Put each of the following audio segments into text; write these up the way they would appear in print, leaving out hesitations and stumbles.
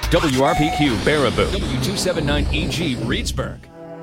WRPQ Baraboo, W279EG Reedsburg.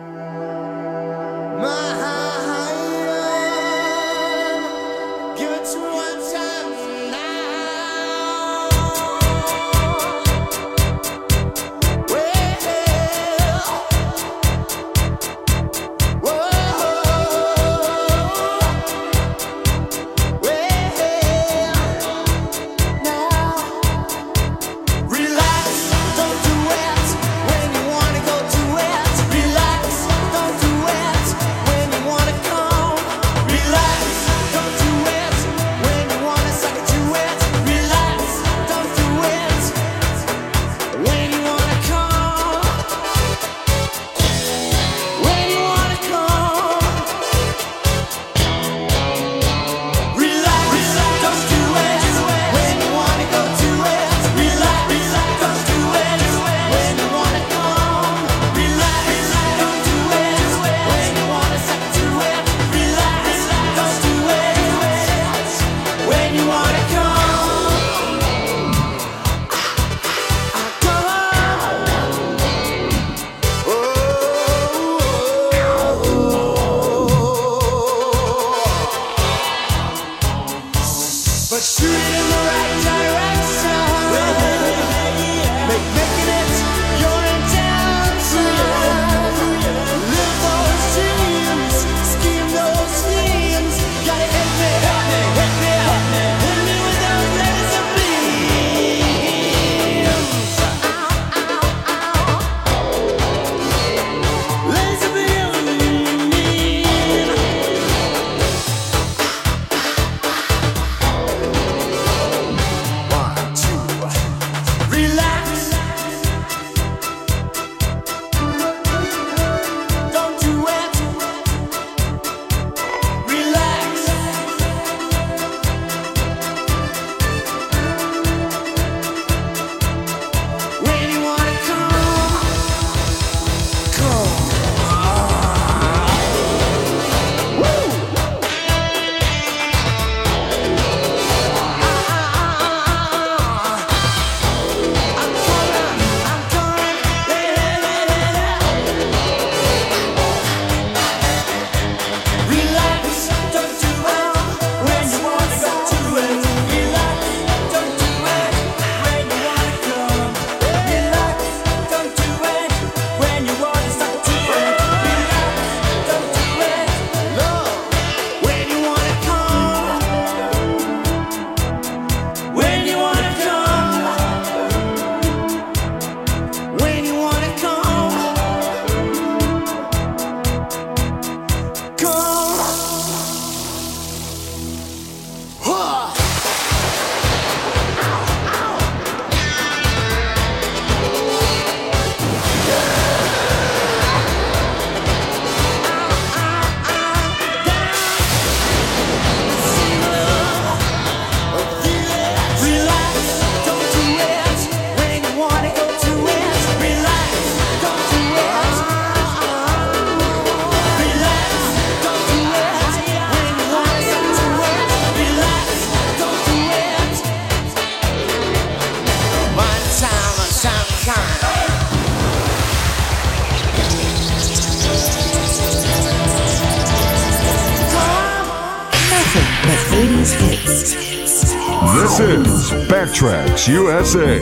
This is Backtracks USA.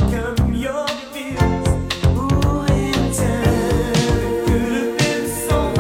So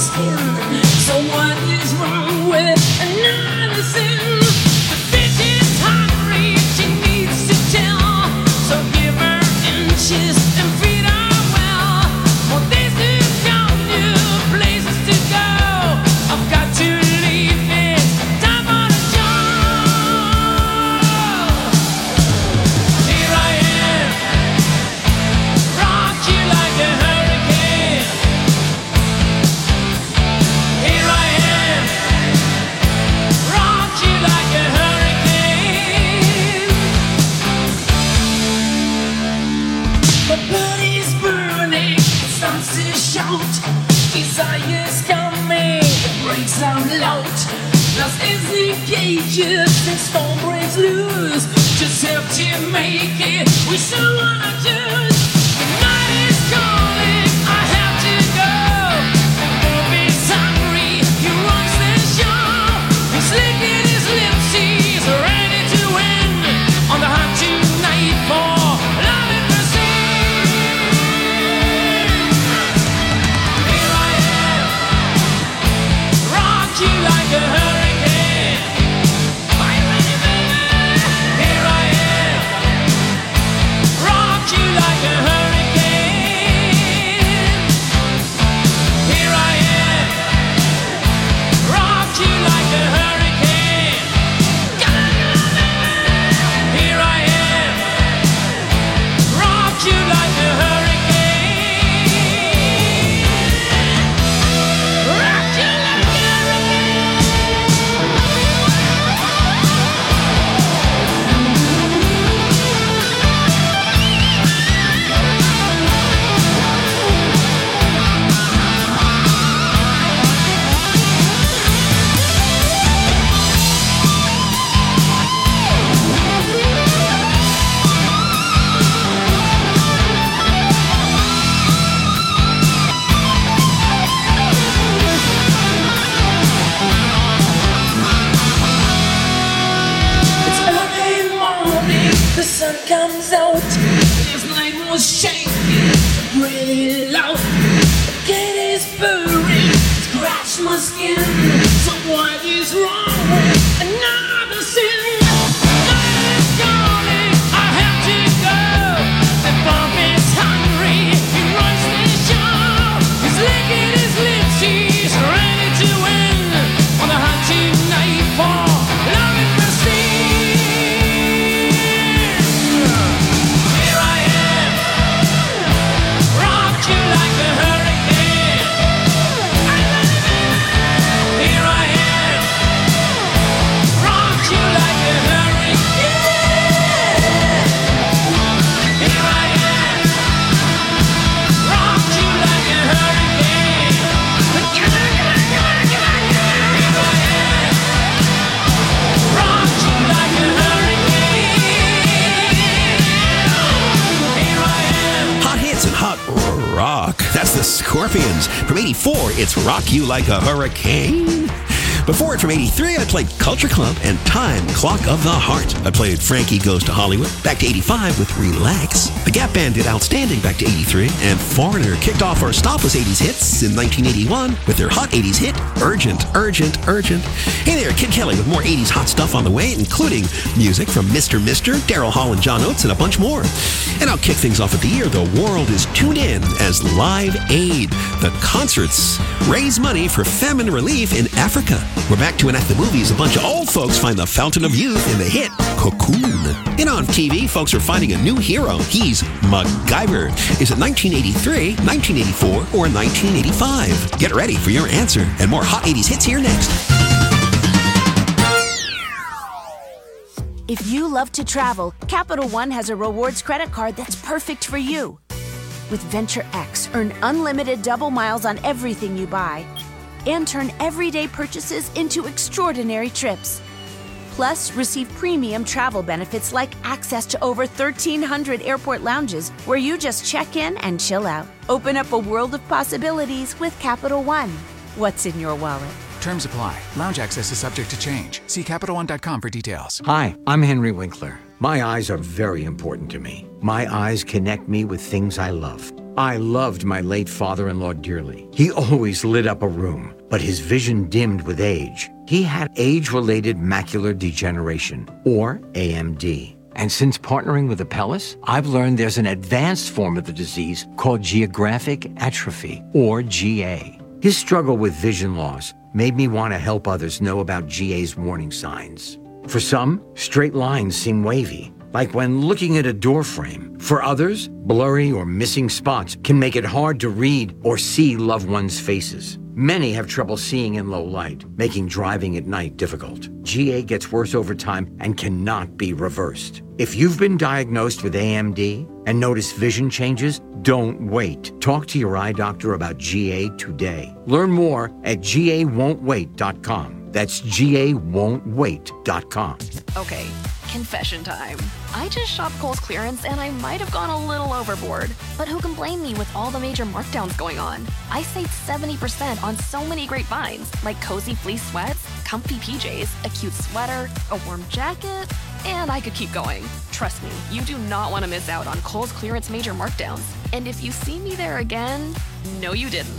skin. So what is wrong with another sin? The bitch is hungry, she needs to tell. So give her inches and feed her well. More days to come, new places to go. I've got to leave this time on a job. Here I am, rock you like a hurricane. Here I am, rock you like a hurricane. My body's burning, it starts to shout. Desire's coming, it breaks out loud. Lost is the cages, the storm breaks loose. Just have to make it, we still wanna choose. The night is calling, I have to go. The wolf is hungry, he runs the show. He's licking his lips, he's ready to win. On the hunt tonight for love and mercy. Here I am, rock you like a hurricane. Are you ready, baby? Here I am, rock you like a hurricane. Here I am, rock you like a hurricane. Here I am, rock you like a hurricane. Rock you like a It's early morning, the sun comes out. This night was shaking, really loud. The cat is purring, scratch my skin. So what is wrong with another sin? Night is calling, I have to go. The bomb is hungry, he runs the show. He's licking his lips, he's ready to win. On the hunt tonight for love and mercy. Here I am, rock you like a hurricane. Here I am, rock you like a hurricane. Here I am, rock you like a hurricane. Here I am, rock you like a hurricane. Here I am. Hot hits and hot rock. That's the Scorpions. From 84, it's Rock You Like a Hurricane. Before it, from 83, I played Culture Club and Time, Clock of the Heart. I played Frankie Goes to Hollywood, back to 85 with Relax. The Gap Band did Outstanding, back to 83. And Foreigner kicked off our stopless 80s hits in 1981 with their hot 80s hit, Urgent, Urgent, Urgent. Hey there, Kid Kelly with more 80s hot stuff on the way, including music from Mr. Mister, Daryl Hall and John Oates, and a bunch more. And I'll kick things off at the year. The world is tuned in as Live Aid. The concerts raise money for famine relief in Africa. We're back to enact the movies. A bunch of old folks find the fountain of youth in the hit Cocoon. And on TV, folks are finding a new hero. He's MacGyver. Is it 1983, 1984, or 1985? Get ready for your answer. And more hot 80s hits here next. If you love to travel, Capital One has a rewards credit card that's perfect for you. With Venture X, earn unlimited double miles on everything you buy and turn everyday purchases into extraordinary trips. Plus, receive premium travel benefits like access to over 1,300 airport lounges where you just check in and chill out. Open up a world of possibilities with Capital One. What's in your wallet? Terms apply. Lounge access is subject to change. See CapitalOne.com for details. Hi, I'm Henry Winkler. My eyes are very important to me. My eyes connect me with things I love. I loved my late father-in-law dearly. He always lit up a room, but his vision dimmed with age. He had age-related macular degeneration, or AMD. And since partnering with Apellis, I've learned there's an advanced form of the disease called geographic atrophy, or GA. His struggle with vision loss made me want to help others know about GA's warning signs. For some, straight lines seem wavy, like when looking at a door frame. For others, blurry or missing spots can make it hard to read or see loved ones' faces. Many have trouble seeing in low light, making driving at night difficult. GA gets worse over time and cannot be reversed. If you've been diagnosed with AMD and notice vision changes, don't wait. Talk to your eye doctor about GA today. Learn more at GAWon'tWait.com. That's GAWon'tWait.com. Okay, confession time. I just shopped Kohl's clearance and I might have gone a little overboard. But who can blame me with all the major markdowns going on? I saved 70% on so many great finds, like cozy fleece sweats, comfy PJs, a cute sweater, a warm jacket, and I could keep going. Trust me, you do not want to miss out on Kohl's clearance major markdowns. And if you see me there again, no you didn't.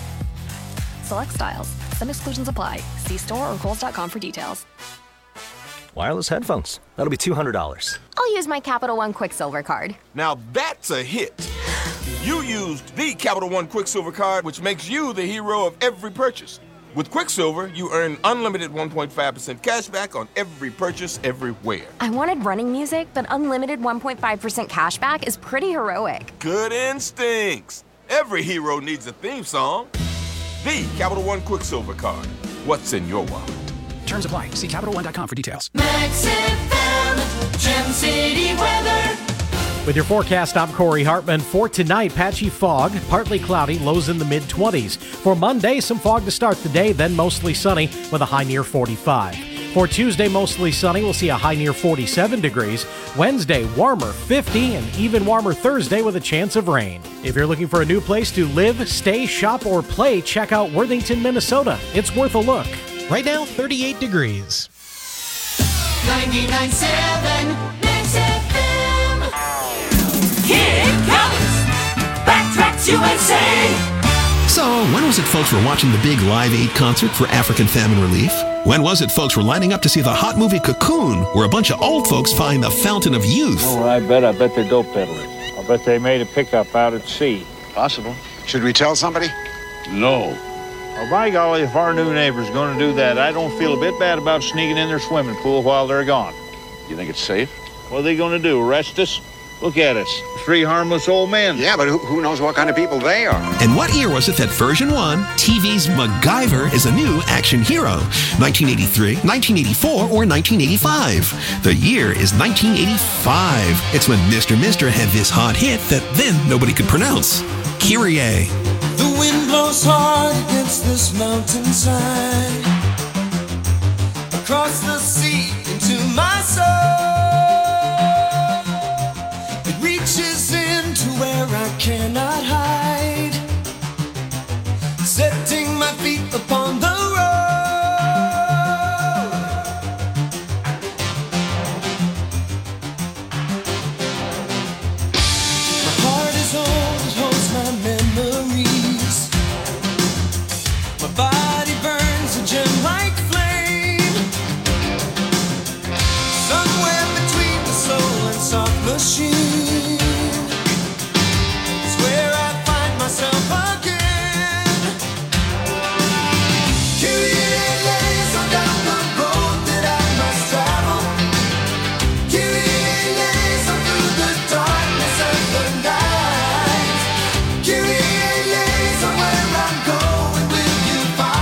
Select styles. Some exclusions apply. See store or Kohls.com for details. Wireless headphones. That'll be $200. I'll use my Capital One Quicksilver card. Now that's a hit. You used the Capital One Quicksilver card, which makes you the hero of every purchase. With Quicksilver, you earn unlimited 1.5% cash back on every purchase everywhere. I wanted running music, but unlimited 1.5% cash back is pretty heroic. Good instincts. Every hero needs a theme song. The Capital One Quicksilver card. What's in your wallet? Terms apply. See CapitalOne.com for details. Max FM, Gem City weather. With your forecast, I'm Corey Hartman. For tonight, patchy fog, partly cloudy, lows in the mid-20s. For Monday, some fog to start the day, then mostly sunny with a high near 45. For Tuesday, mostly sunny. We'll see a high near 47 degrees. Wednesday, warmer, 50, and even warmer Thursday with a chance of rain. If you're looking for a new place to live, stay, shop, or play, check out Worthington, Minnesota. It's worth a look. Right now, 38 degrees. 99.7 Max FM. Here it comes. Backtracks USA. So, when was it folks were watching the big Live Aid concert for African famine relief? When was it folks were lining up to see the hot movie Cocoon, where a bunch of old folks find the fountain of youth? Oh, I bet they're dope peddlers. I bet they made a pickup out at sea. Possible. Should we tell somebody? No. Well, by golly, if our new neighbor's going to do that, I don't feel a bit bad about sneaking in their swimming pool while they're gone. You think it's safe? What are they going to do, arrest us? Look at us, 3 harmless old men. Yeah, but who knows what kind of people they are? And what year was it that version 1, TV's MacGyver, is a new action hero? 1983, 1984, or 1985? The year is 1985. It's when Mr. Mister had this hot hit that then nobody could pronounce. Kyrie. The wind blows hard against this mountainside, across the sea into my soul. It reaches into where I cannot hide, setting my feet upon the road. My heart is old, it holds my memories. My body burns a gem-like flame, somewhere between the soul and soft machine is where I find myself again. Kyrie lays on down the road that I must travel. Kyrie lays on through the darkness of the night. Kyrie lays on where I'm going. Will you follow?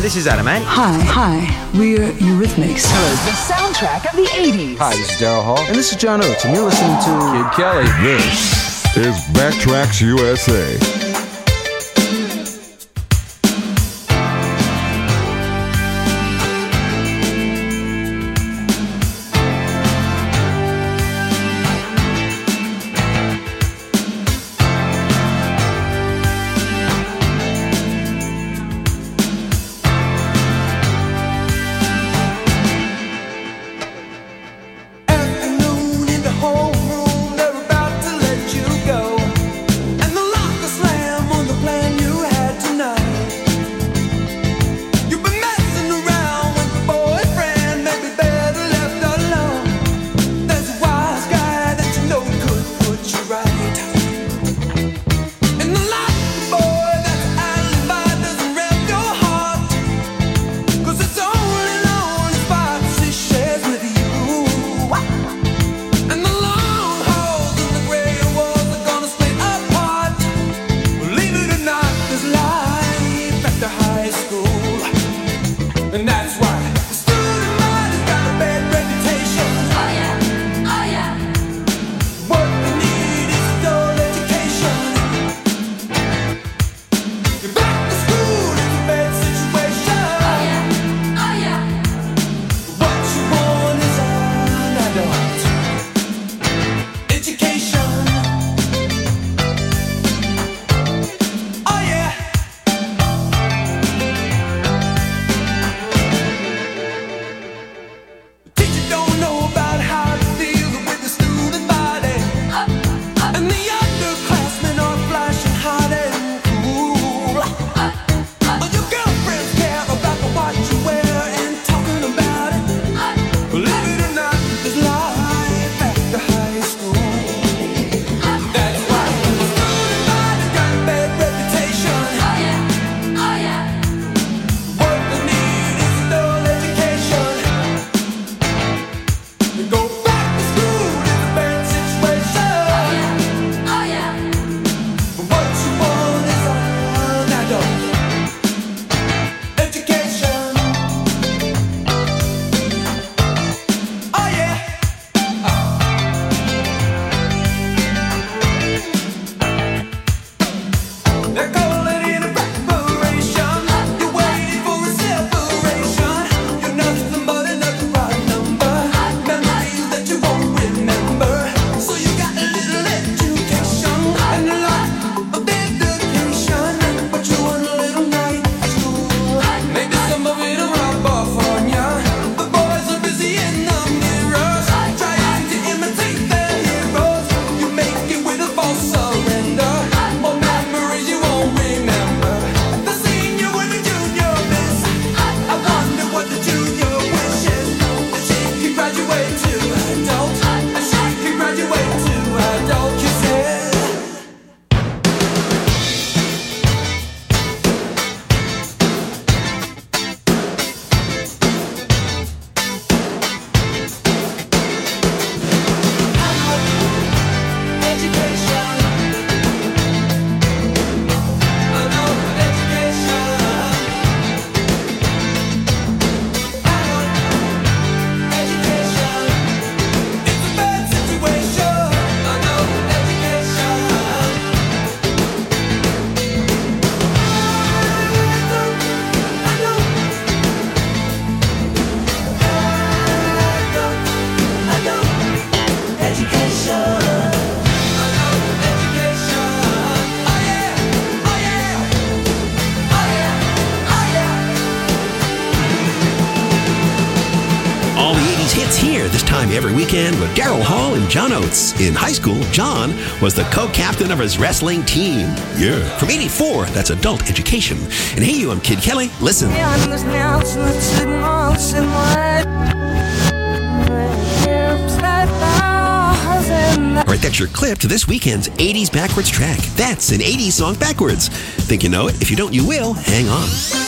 this is Adam Ant. Hi, we're Eurythmics. Hello, the soundtrack of the 80s. Hi, this is Daryl Hall. And this is John Oates, and you're listening to Kid Kelly. This is Backtracks USA. Every weekend with Daryl Hall and John Oates. In high school, John was the co-captain of his wrestling team. Yeah. From 84, that's adult education. And hey, you, I'm Kid Kelly. Listen. Alright, that's your clip to this weekend's 80s backwards track. That's an 80s song backwards. Think you know it? If you don't, you will. Hang on.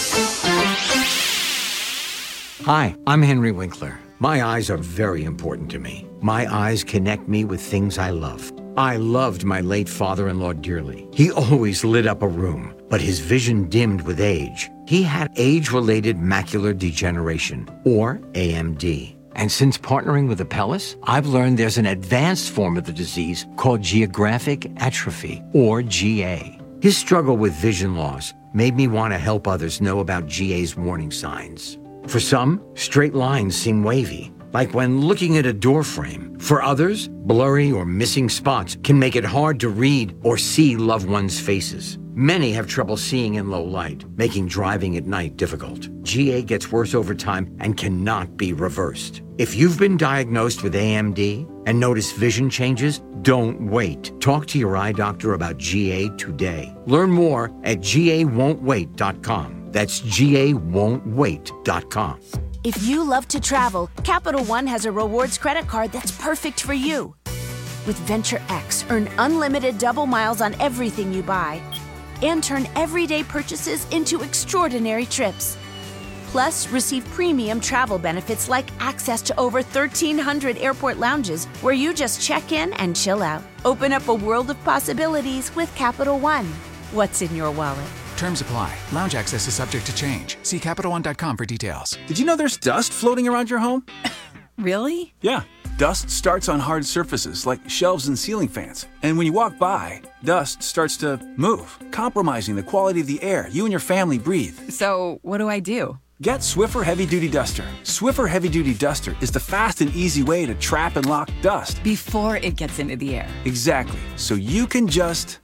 Hi, I'm Henry Winkler. My eyes are very important to me. My eyes connect me with things I love. I loved my late father-in-law dearly. He always lit up a room, but his vision dimmed with age. He had age-related macular degeneration, or AMD. And since partnering with Apellis, I've learned there's an advanced form of the disease called geographic atrophy, or GA. His struggle with vision loss made me want to help others know about GA's warning signs. For some, straight lines seem wavy, like when looking at a door frame. For others, blurry or missing spots can make it hard to read or see loved ones' faces. Many have trouble seeing in low light, making driving at night difficult. GA gets worse over time and cannot be reversed. If you've been diagnosed with AMD and notice vision changes, don't wait. Talk to your eye doctor about GA today. Learn more at GAWon'tWait.com. That's GAWon'tWait.com. If you love to travel, Capital One has a rewards credit card that's perfect for you. With Venture X, earn unlimited double miles on everything you buy and turn everyday purchases into extraordinary trips. Plus, receive premium travel benefits like access to over 1,300 airport lounges where you just check in and chill out. Open up a world of possibilities with Capital One. What's in your wallet? Terms apply. Lounge access is subject to change. See CapitalOne.com for details. Did you know there's dust floating around your home? Really? Yeah. Dust starts on hard surfaces like shelves and ceiling fans. And when you walk by, dust starts to move, compromising the quality of the air you and your family breathe. So, what do I do? Get Swiffer Heavy Duty Duster. Swiffer Heavy Duty Duster is the fast and easy way to trap and lock dust. Before it gets into the air. Exactly. So you can just...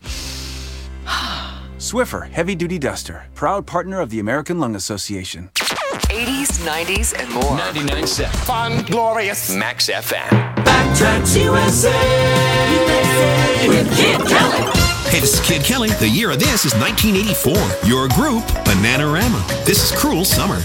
Swiffer Heavy Duty Duster, proud partner of the American Lung Association. 80s, 90s, and more. 99.7. Fun, glorious. Max FM. Backtracks USA with Kid Kelly. Hey, this is Kid Kelly. The year of this is 1984. Your group, Bananarama. This is Cruel Summer.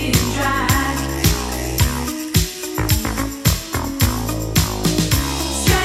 Sky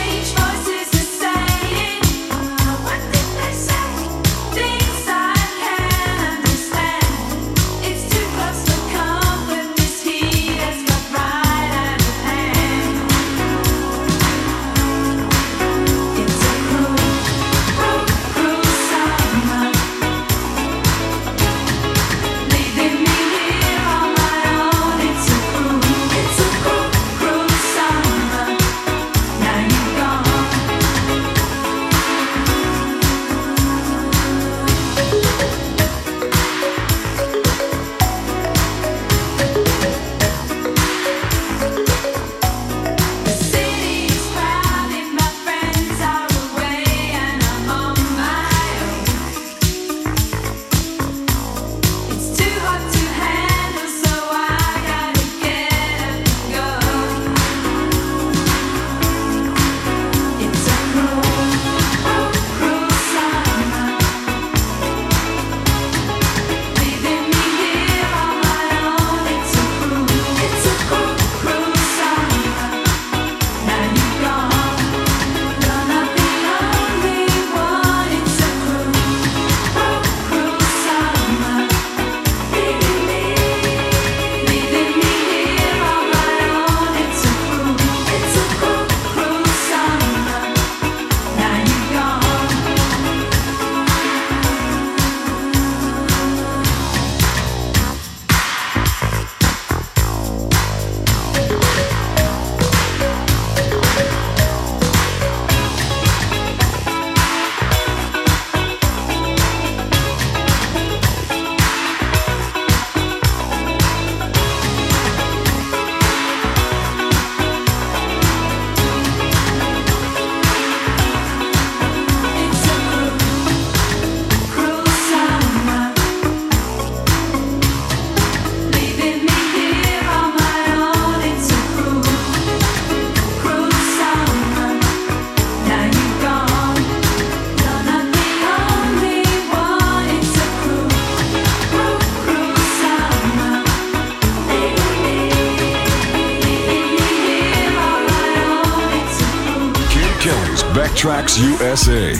Backtracks USA.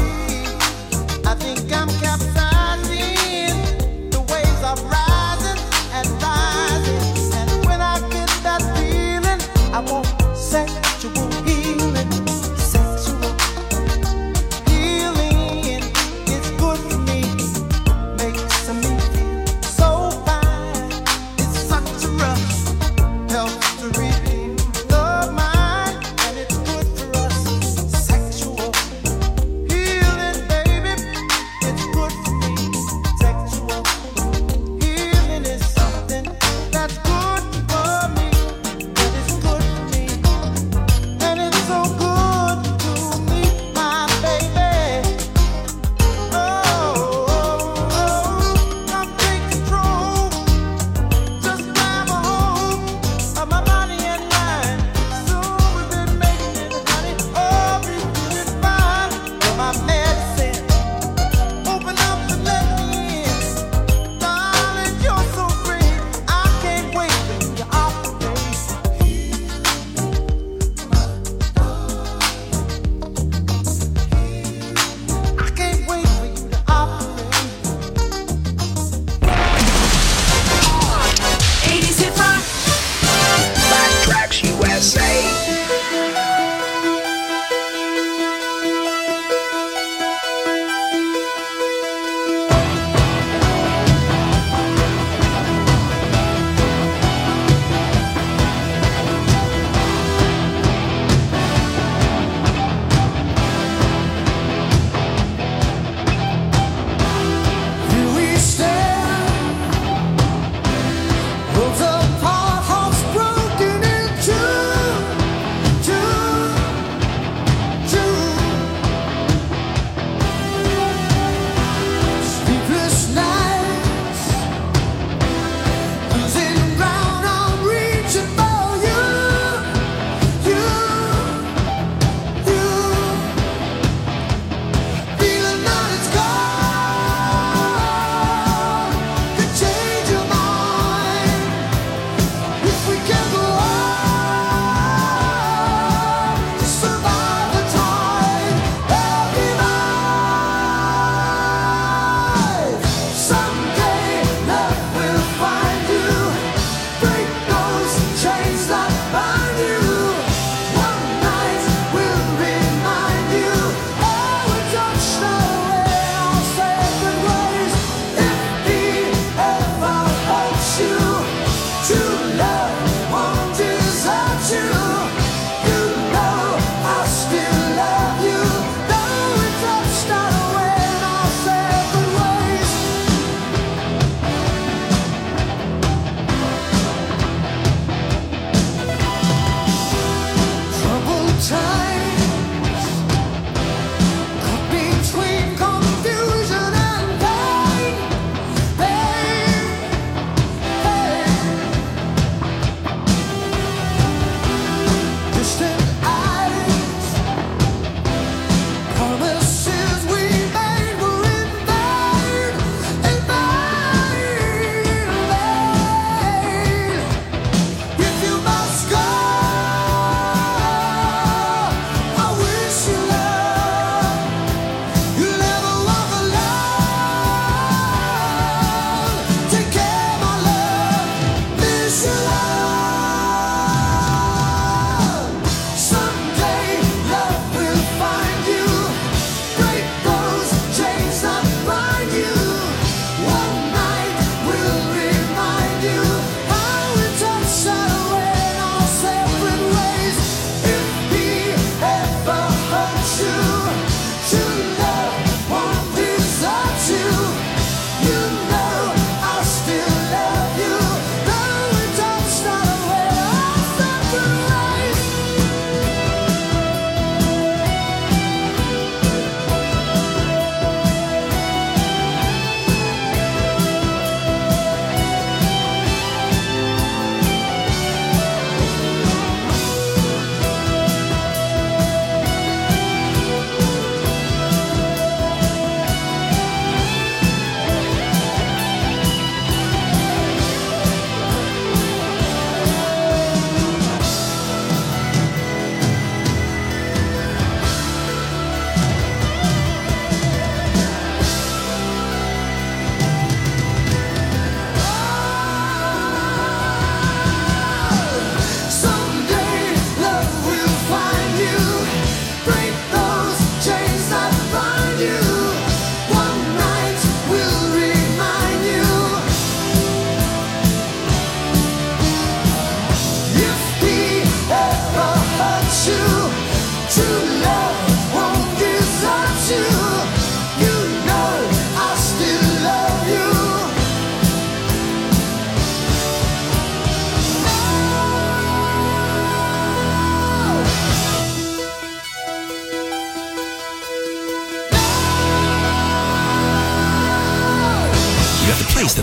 I'm capsizing, the waves are rising.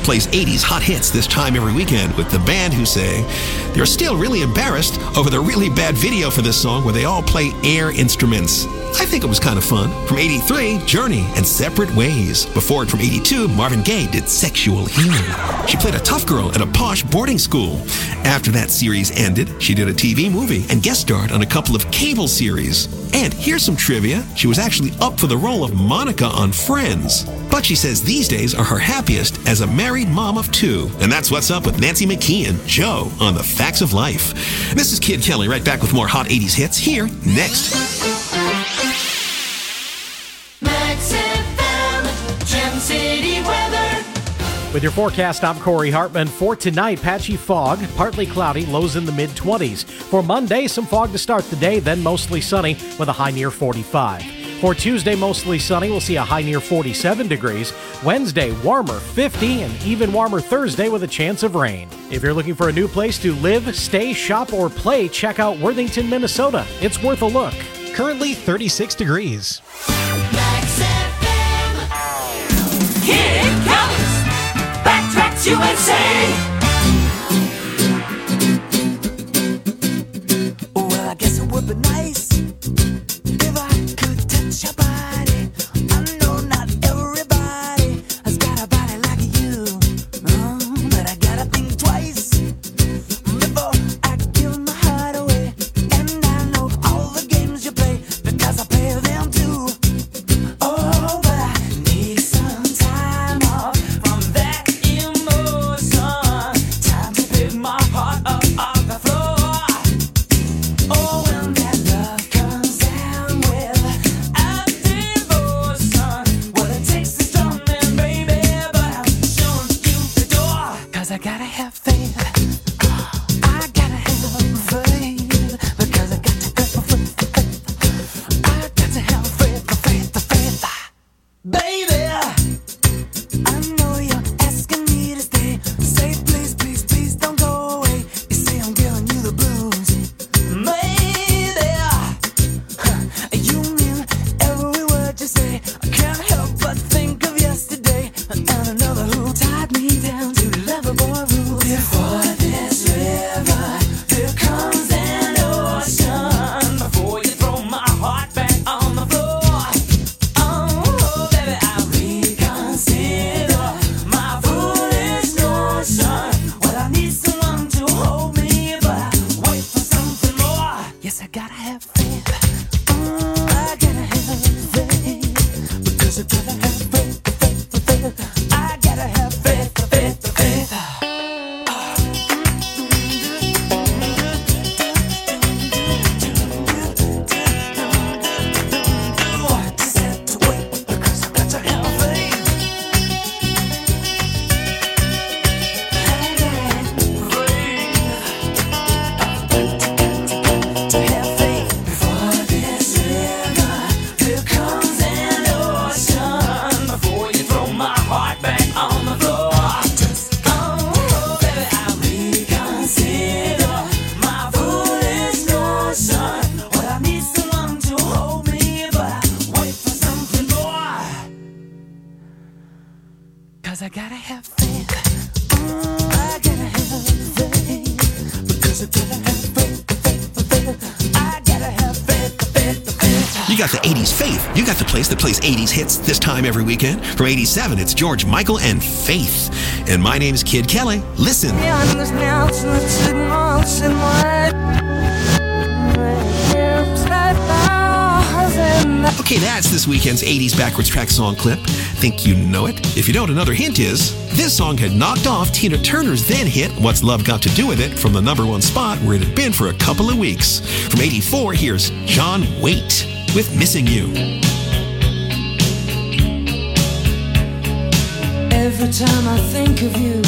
that plays 80s hot hits this time every weekend with the band who say they're still really embarrassed over the really bad video for this song where they all play air instruments. I think it was kind of fun. From 83, Journey and Separate Ways. Before it, from 82, Marvin Gaye did Sexual Healing. She played a tough girl at a posh boarding school. After that series ended, she did a TV movie and guest starred on a couple of cable series. And here's some trivia. She was actually up for the role of Monica on Friends. But she says these days are her happiest as a married mom of 2. And that's what's up with Nancy McKeon, Joe, on The Facts of Life. This is Kid Kelly, right back with more hot 80s hits here next. With your forecast, I'm Corey Hartman. For tonight, patchy fog, partly cloudy, lows in the mid-20s. For Monday, some fog to start the day, then mostly sunny with a high near 45. For Tuesday, mostly sunny, we'll see a high near 47 degrees. Wednesday, warmer, 50, and even warmer Thursday with a chance of rain. If you're looking for a new place to live, stay, shop, or play, check out Worthington, Minnesota. It's worth a look. Currently 36 degrees. Here it comes! Backtracks USA! Well, I guess it would be nice if I could touch your body. I know not everybody has got a body like you, but I gotta think twice before I give my heart away. And I know all the games you play because I play them too. Oh, but I need some time off from that emotion. Time to pick my heart up off the floor. Oh, when that love comes down with a devotion, well, it takes a strong man, baby, but I'm showing you the door. 'Cause I gotta have faith. I gotta have faith. Because I got to have faith. I got to have faith, baby. I know you're asking me to stay. Say please, please, please don't go away. You say I'm giving you the blues, maybe. You mean every word you say. I can't help but think of yesterday and another who tied me down to lovable rules. Before this river, here comes an ocean. Before you throw my heart back on the floor. Oh, baby, I reconsider my foolish notion. Well, I need someone to hold me, but I wait for something more. Yes, I gotta have faith. I gotta have faith. Because I gotta have faith. I gotta have faith. Just have to wait because I got to have faith. To have faith. Before this river, here comes an ocean. Before you throw my heart back on the floor. Oh, baby, I reconsider my foolish notion. Well, I need someone to hold me, but I wait for something more. 'Cause I gotta have faith. I gotta have faith. Because I gotta have faith. I gotta have faith. You got the 80s faith. You got the place that plays 80s hits this time every weekend. From 87, it's George Michael and Faith. And my name's Kid Kelly. Listen. Okay, that's this weekend's 80s backwards track song clip. Think you know it? If you don't, another hint is this song had knocked off Tina Turner's then hit What's Love Got to Do With It from the #1 spot where it had been for a couple of weeks. From 84, here's John Waite with Missing You. Every time I think of you,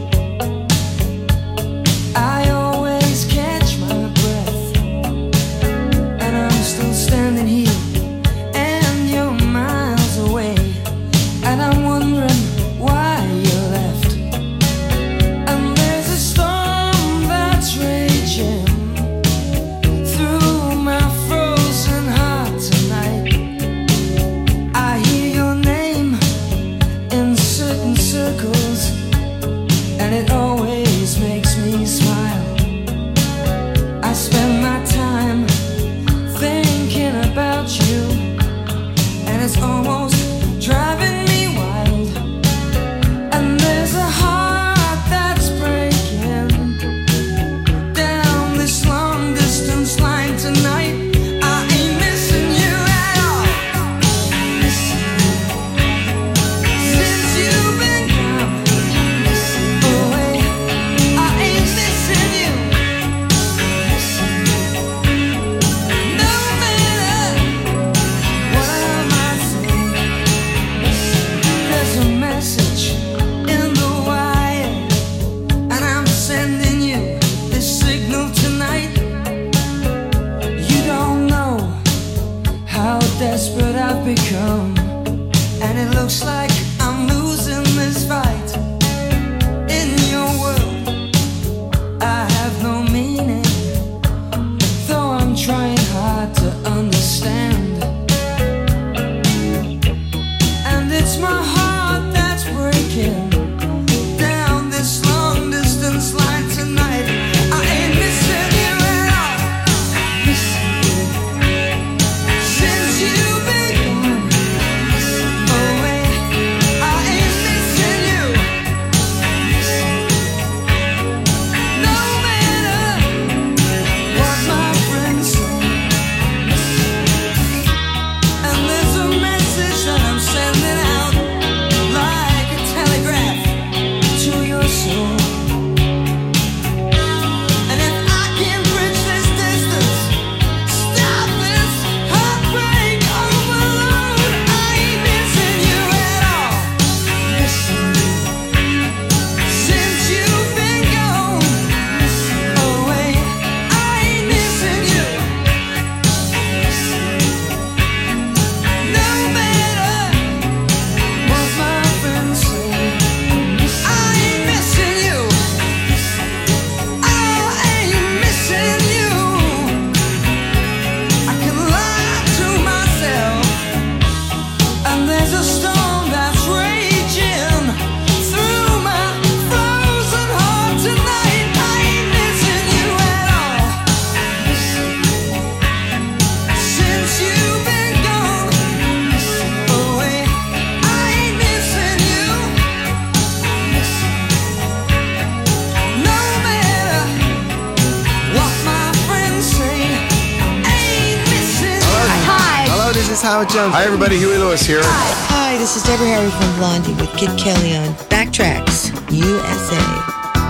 I always catch my breath. And I'm still standing here, and you're miles away. And I'm wondering why you left. And there's a storm that's raging through my frozen heart tonight. I hear your name in certain circles, is Howard Jones. Hi, everybody. Huey Lewis here. Hi, this is Deborah Harry from Blondie with Kid Kelly on Backtracks USA.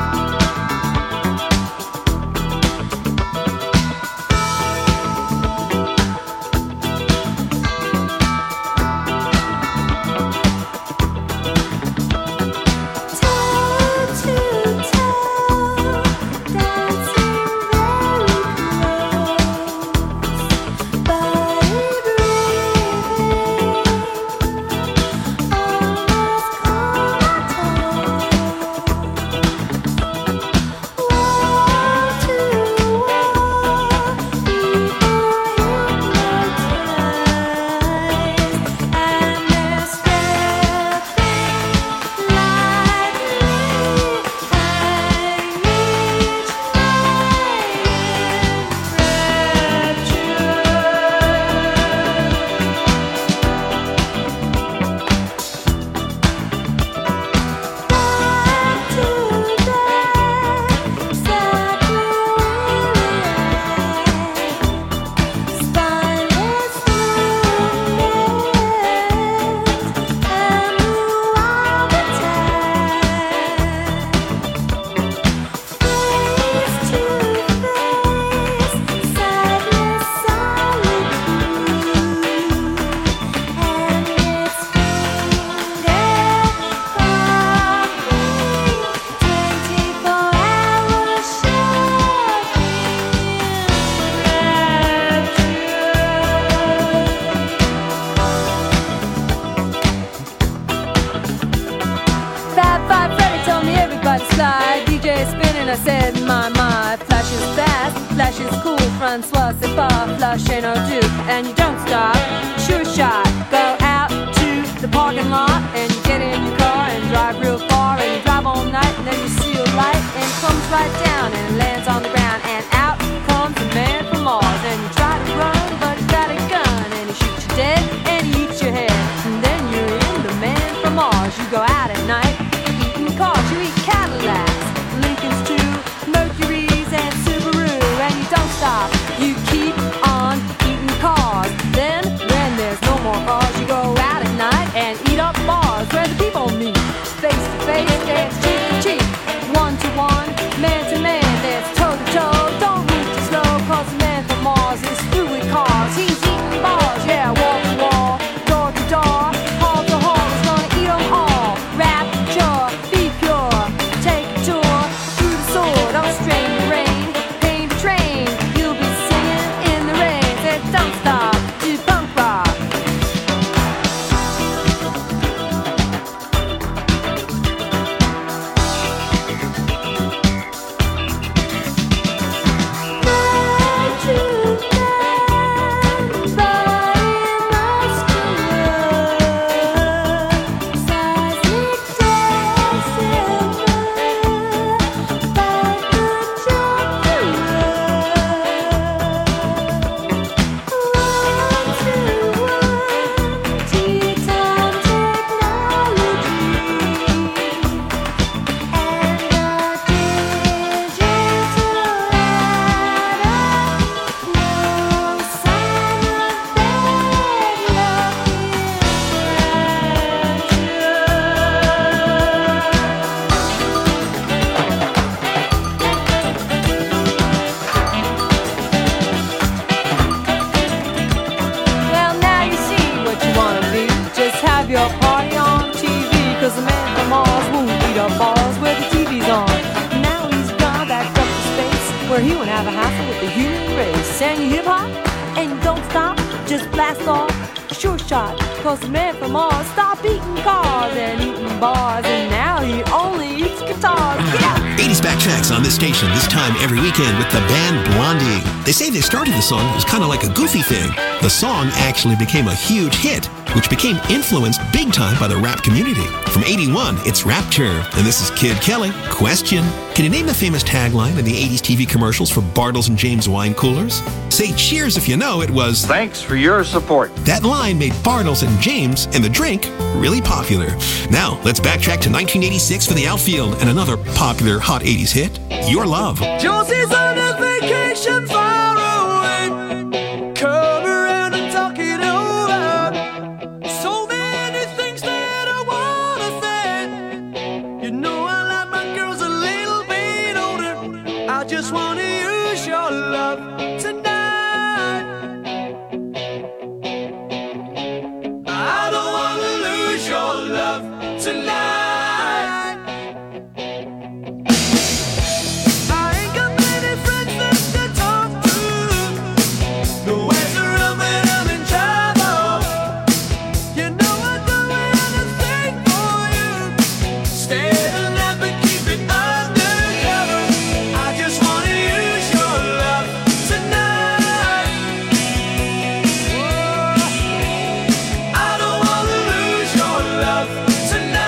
Station this time every weekend with the band Blondie. They say they started the song as kind of like a goofy thing. The song actually became a huge hit, which became influenced big time by the rap community. From 81, it's Rapture, and this is Kid Kelly. Question: can you name the famous tagline in the 80s TV commercials for Bartles and James wine coolers? Say cheers if you know it was, "Thanks for your support." That line made Bartles and James and the drink really popular. Now, let's backtrack to 1986 for the outfield and another popular hot 80s hit, Your Love. Josie's on a vacation far away. Come around and talk it over. just wanna use your love tonight. I don't wanna lose your love tonight. I ain't got many friends left to talk to. Nowhere to run when I'm in trouble. You know I'd do anything for you. Stay the night but keep it undercover. I just wanna use your love tonight. Whoa. I don't wanna lose your love tonight.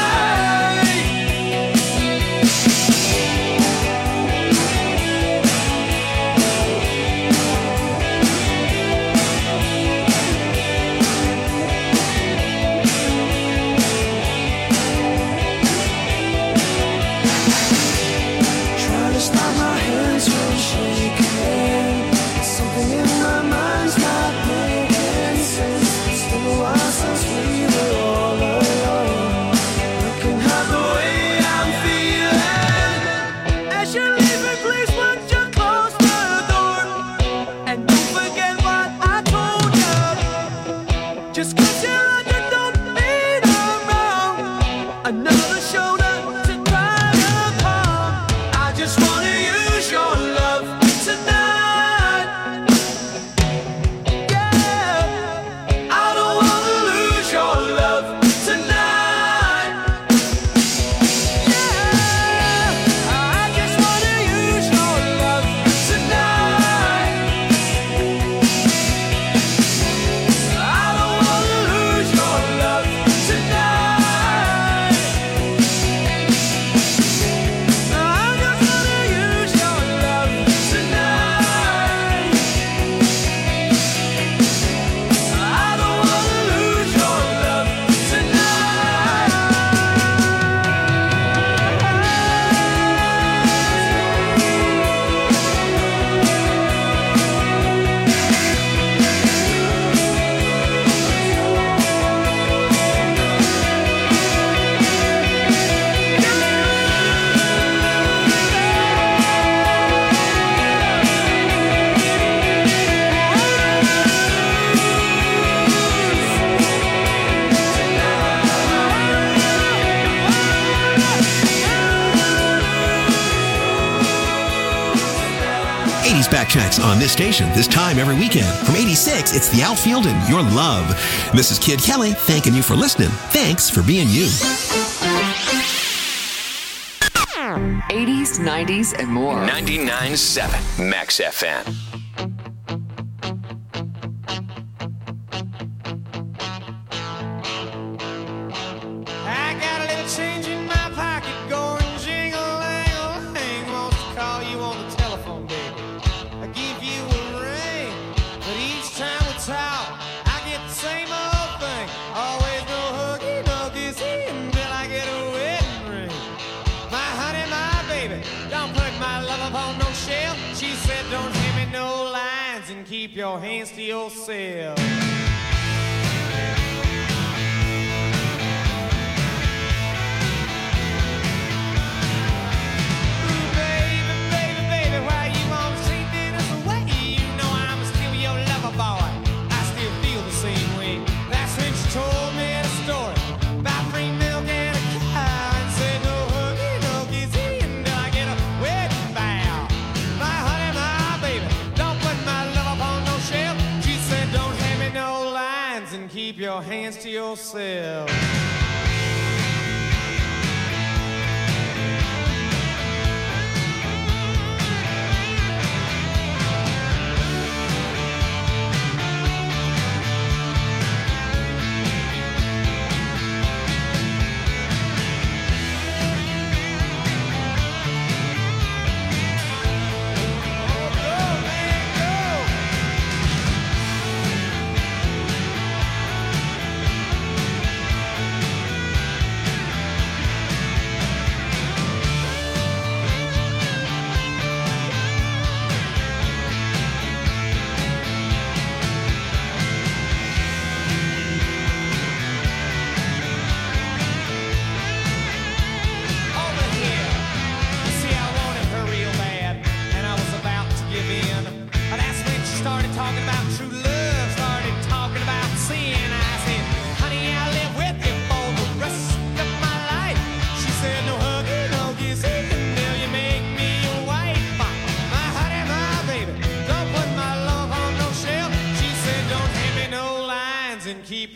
Try to stop my hands from shaking. Something in my mind's not making sense. It's been a while since we were all alone. Looking at the way I'm feeling. As you're leaving, please put your close to the door. And don't forget what I told you. Just 'cause you're under, don't mean I'm wrong. Another shoulder to cry upon. I just wanna use your love tonight. Yeah, I don't wanna lose your love tonight. Yeah, I just wanna use your love tonight. I don't wanna lose your love tonight. I just wanna use your love tonight. I don't wanna lose your love Backtracks on this station, this time every weekend. From 86, it's The Outfield and Your Love. This is Kid Kelly, thanking you for listening. Thanks for being you. 80s, 90s, and more. 99.7 Max FM. I got a little change in my pocket going jingle-lang-a-lang. Wants to call you on the telephone, baby. I give you a ring, but each time we talk, I get the same old thing. Always no huggy, no kissy until I get a wedding ring. My honey, my baby, don't put my love upon no shelf. She said, don't hand me no lines and keep your hands to yourself. Keep your hands to yourself.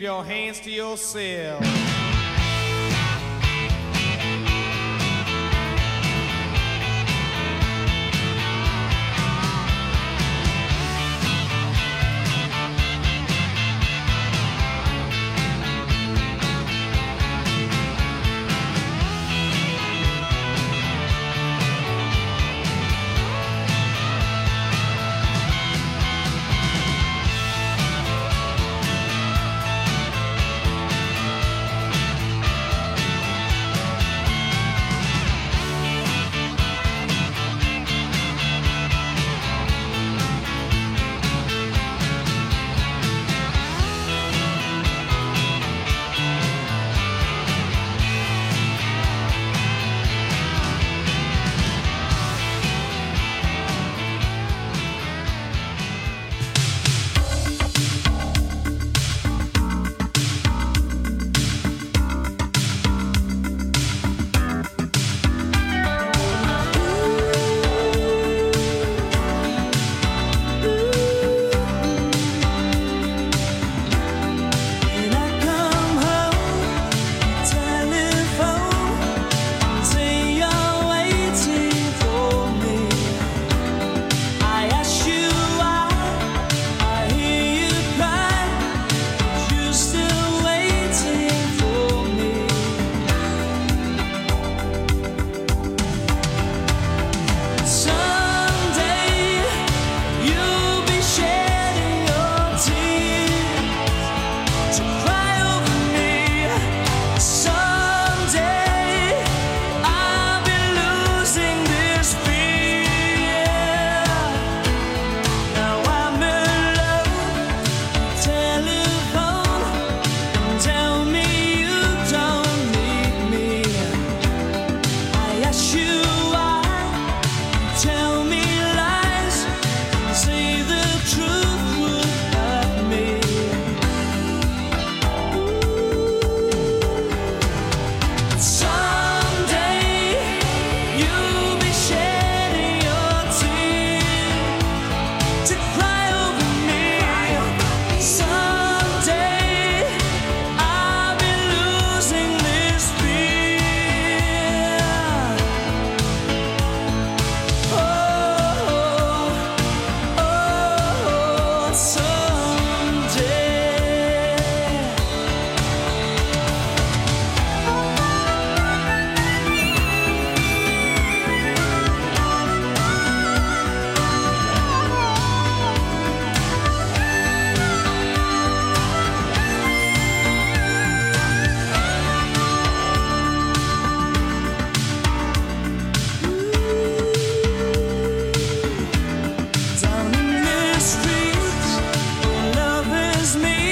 your hands to yourself.